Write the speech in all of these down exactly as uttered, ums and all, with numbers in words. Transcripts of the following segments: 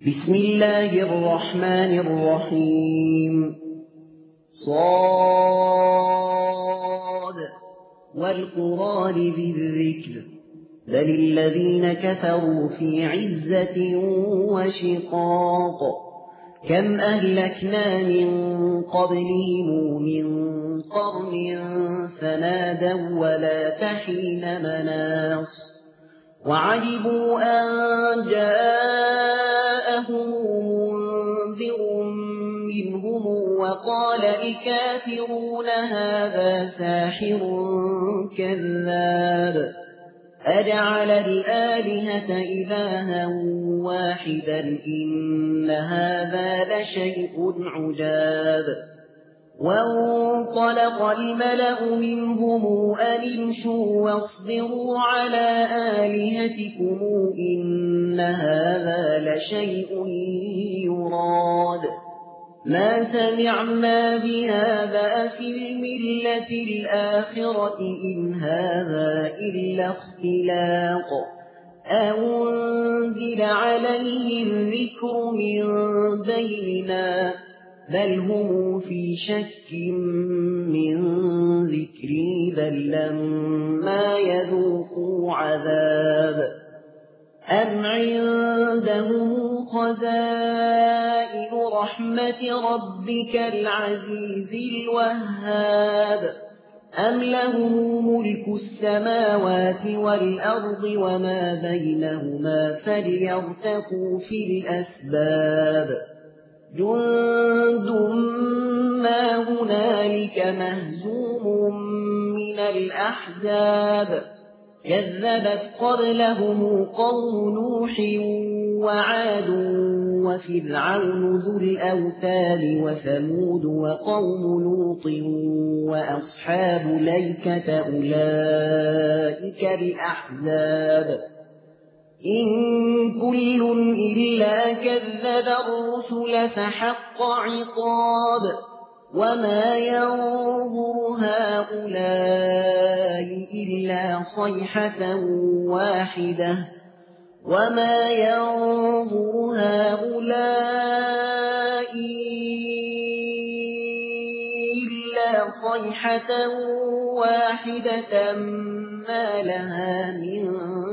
بسم الله الرحمن الرحيم. صاد والقرآن ذي الذكر بل الذين كفروا في عزة وشقاق كم أهلكنا من قبلهم من قرن فنادوا ولا تحين مناص وعجبوا أن جاءهم منذر منهم وقال الكافرون هذا ساحر كذاب أجعل الآلهة إلها واحدا إن هذا لشيء عجاب وانطلق الملأ منهم أن امشوا واصبروا على آلهتكم إن هذا لشيء يراد ما سمعنا بهذا في الملة الآخرة إن هذا إلا اختلاق أنزل عليه الذكر من بيننا بل هم في شك من ذكري بل لما يذوقوا عذاب أم عندهم خزائن رحمة ربك العزيز الوهاب أم لهم ملك السماوات والأرض وما بينهما فليرتقوا في الأسباب جند ما هنالك مهزوم من الأحزاب كذبت قبلهم قوم نوح وعاد وفرعون ذو الأوتاد وثمود وقوم لوط وأصحاب الأيكة أولئك الأحزاب إن كل إلا كذب الرسل فحق عقاب وما ينظر هؤلاء إلا صيحة واحدة وما ينظر هؤلاء إلا صيحة واحدة ما لها من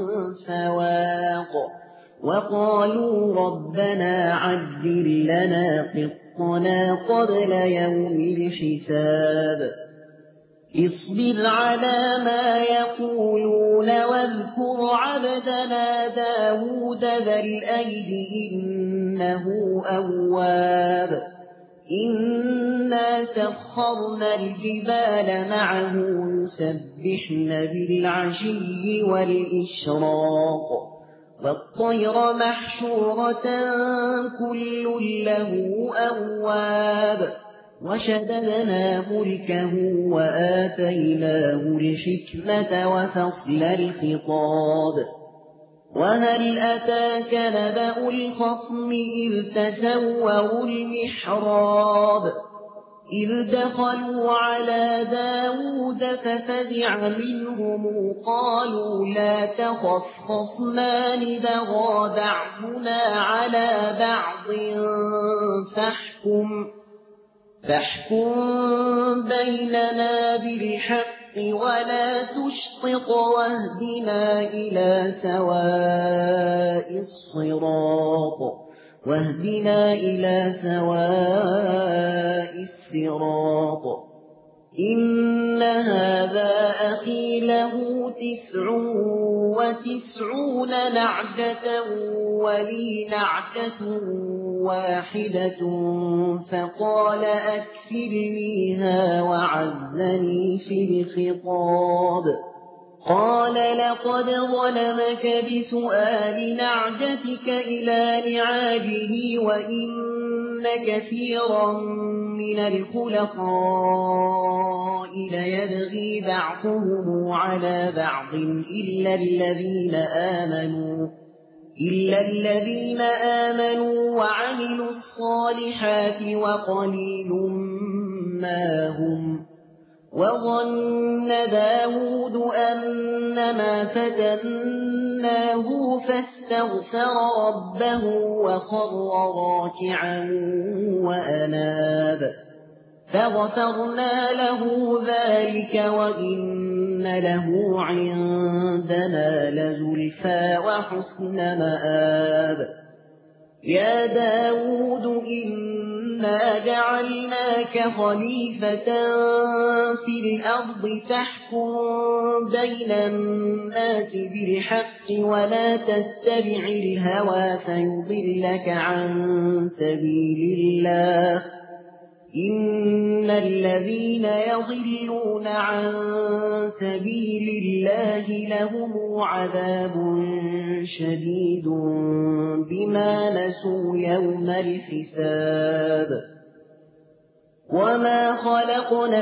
فواق وقالوا ربنا عجل لنا قطنا قبل يوم الحساب اصبر على ما يقولون واذكر عبدنا داود ذا الأيد إنه أواب إنا سخرنا الجبال معه يسبحن بالعشي والإشراق والطير محشورة كل له أواب وشددنا ملكه وآتيناه الحكمة وفصل الخطاب وهل أتاك نبأ الخصم إذ تسوروا المحراب إذ دخلوا على داود ففزع منهم قالوا لا تخف خصمان بغى بعضنا على بعض فاحكم فاحكم بيننا بالحق ولا تشطط واهدنا إلى سواء الصراط واهدنا إلى سواء الصراط إن هذا أخي له تسع وتسعون نعجة ولي نعجة واحدة فقال أكفلنيها وعزني في الخطاب قال لقد ظلمك بسؤال نعجتك إلى نعاجه وإن كثيرا من الخلقاء ليبغي بعضهم على بعض إلا الذين آمنوا إلا الذين آمنوا وعملوا الصالحات وقليل ما هم وظن داود أنما فتنا ففتناه فاستغفر ربه وخر راكعا وأناب فغفرنا له ذلك وإن له عندنا لزلفى وحسن مآب يا داود إنا جعلناك خليفة في الأرض فاحكم بين الناس بالحق ولا تتبع الهوى فيضلك عن سبيل الله إن الذين يضلون عن سبيل الله لهم عذاب شديد بما نسوا يوم الحساب وما خلقنا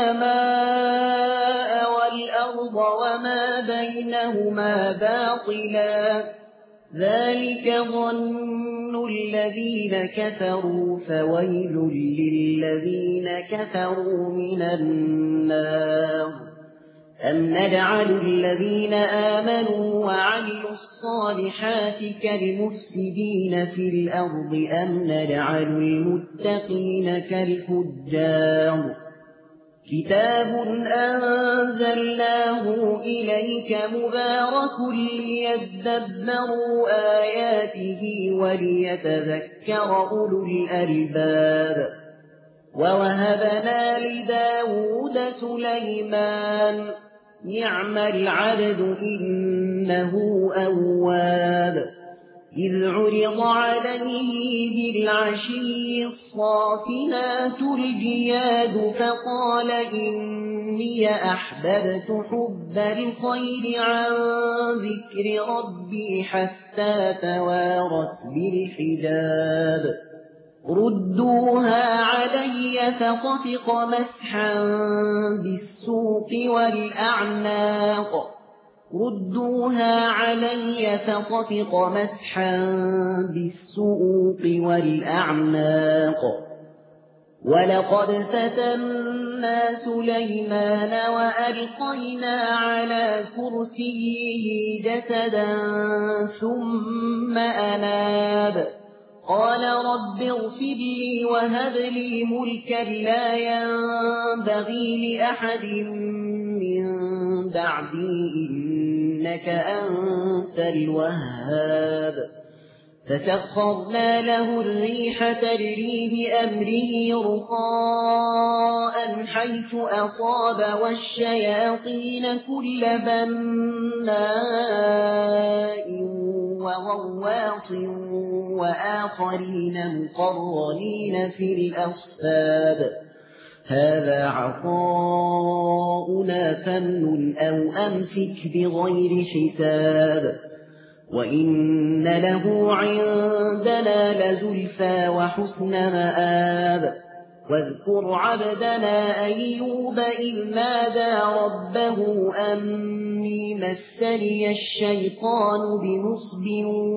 السماء والأرض وما بينهما باطلا ذلك ظن الذين كفروا فويل للذين كفروا من النار أم نجعل الذين آمنوا وعملوا الصالحات كالمفسدين في الأرض أم نجعل المتقين كالفجار كتاب أنزلناه إليك مبارك ليدبروا آياته وليتذكر أولو الألباب ووهبنا لداود سليمان نعم العبد إنه أواب إذ عرض عليه بالعشي الصافنات الجياد فقال إني أحببت حب الخير عن ذكر ربي حتى توارت بالحجاب ردوها علي فطفق مسحا بالسوق والأعناق ردوها علي فطفق مسحا بالسوق والأعناق ولقد فتنا سليمان وألقينا على كرسيه جسدا ثم أناب قال رب اغفر لي وهب لي ملكا لا ينبغي لأحد من بعدي إنك أنت الوهاب فسخرنا له الريح تجري بأمره رخاء حيث أصاب والشياطين كل بناء وغواص وآخرين مقرنين في الأصفاد هذا عطاؤنا فامنن أو أمسك بغير حساب وإن له عندنا لزلفى وحسن مآب واذكر عبدنا أيوب إذ نادى ربه أني مسني الشيطان بنصب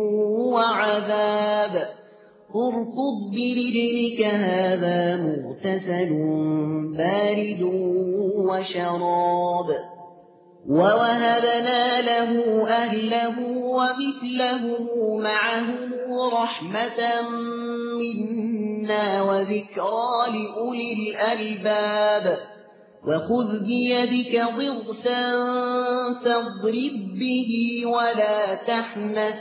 وعذاب اركض برجلك هذا مغتسل بارد وشراب ووهبنا له أهله ومثله معهم رحمة منا وذكرى لأولي الألباب وخذ بيدك ضغثا فاضرب به ولا تحنث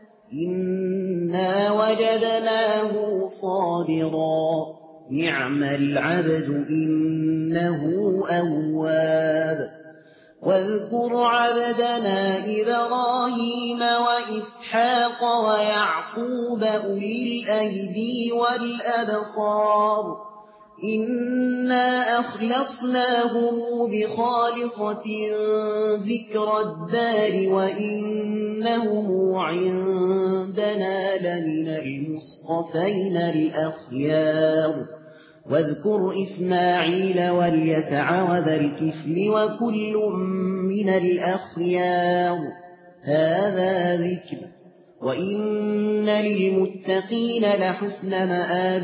إنا وجدناه صابرا نعم العبد إنه أواب واذكر عبدنا إبراهيم وإسحاق ويعقوب أولي الأيدي والأبصار إنا أخلصناهم بخالصة ذكر الدار وإنهم عندنا لمن المصطفين الأخيار واذكر إسماعيل واليسع وذا الكفل وكل من الأخيار هذا ذكر وإن للمتقين لحسن مآب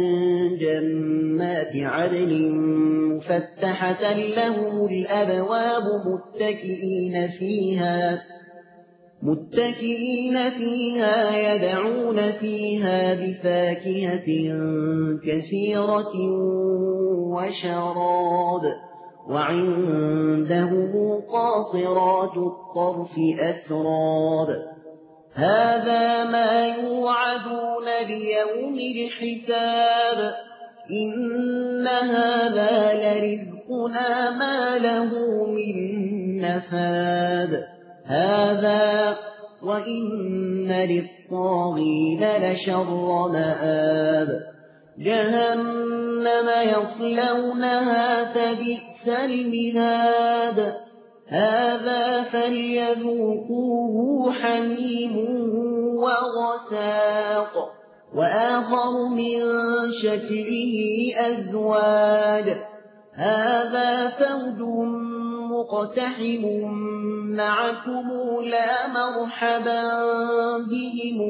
جنات عدن مفتحة لهم الأبواب متكئين فيها متكئين فيها يدعون فيها بفاكهة كثيرة وشراب وعندهم قاصرات الطرف أتراب هذا ما يوعدون ليوم الحساب إن هذا لرزقنا ما له من نفاد هذا وإن للطاغين لشر مآب جهنم يصلونها فبئس المهاد هذا فليذوقوه حميم وغساق وآخر من شكله أزواج هذا فوج مقتحم معكم لا مرحبا بهم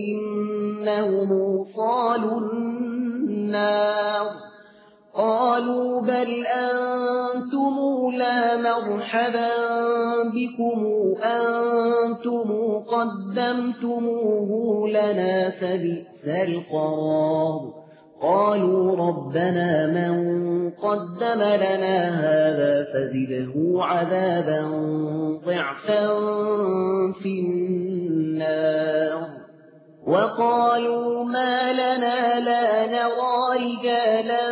إنهم صالوا النار قالوا بل أنتم لا مرحبا بكم أنتم قدمتموه لنا فبئس القرار قالوا ربنا من قدم لنا هذا فزده عذابا ضعفا في النار وقالوا ما لنا لا نرى رجالا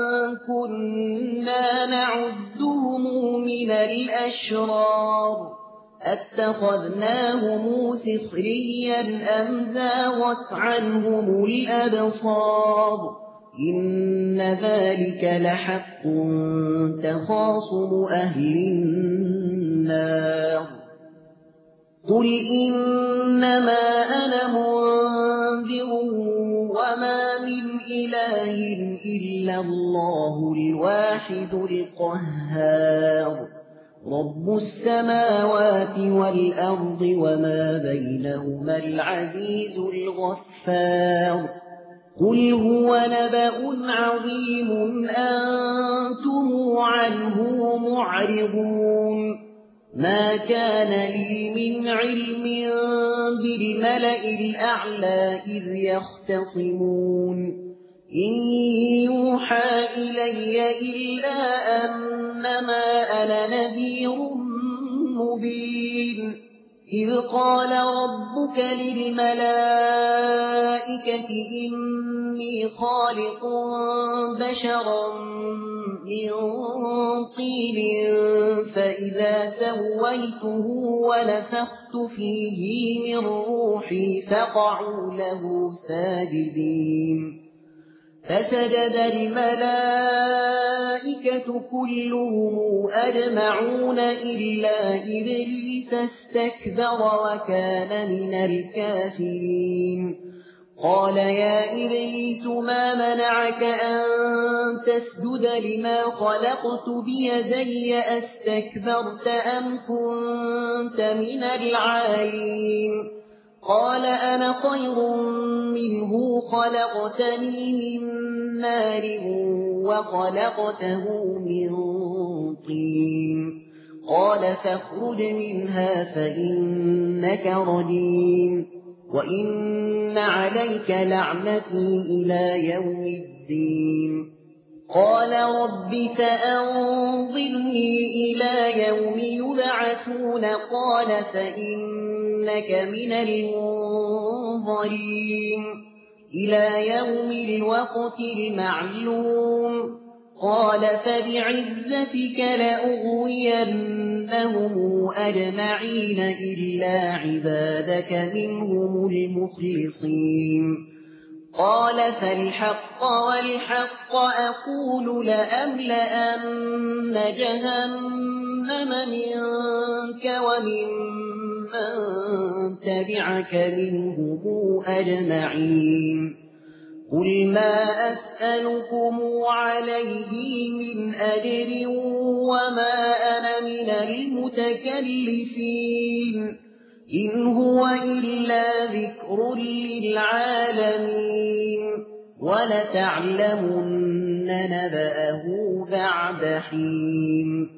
كنا نعدهم من الأشرار اتخذناهم سخريا أم زاغت عنهم الأبصار إن ذلك لحق تخاصم أهل النار قل إنما أنا منذر وما من إله إلا الله الواحد القهار رب السماوات والأرض وما بينهما العزيز الغفار قل هو نبأ عظيم أنتم عنه معرضون ما كان لي من علم بالملأ الأعلى إذ يختصمون إن يوحى إلي إلا أنما أنا نذير مبين إذ قال ربك للملائكة إني خالق بشرا من طين فإذا سويته ونفخت فيه من روحي فقعوا له ساجدين فسجد الملائكة كلهم أجمعون إلا إبليس استكبر وكان من الكافرين قال يا إبليس ما منعك أن تسجد لما خلقت بيدي أستكبرت أم كنت من العالين قال أنا خير منه خلقتني من نار وخلقته من طين قال فاخرج منها فإنك رجيم وإن عليك لعنتي إلى يوم الدين قال رب فأنظرني إلى يوم يبعثون قال فإنك من المنظرين إلى يوم الوقت المعلوم قال فبعزتك لأغوينهم أجمعين إلا عبادك منهم المخلصين قال فالحق والحق أقول لأملأن جهنم منك ومن من تبعك منهم أجمعين قل ما أسألكم عليه من أجر وما أنا من المتكلفين إن هو إلا ذكر للعالمين ولتعلمن نبأه بعد حين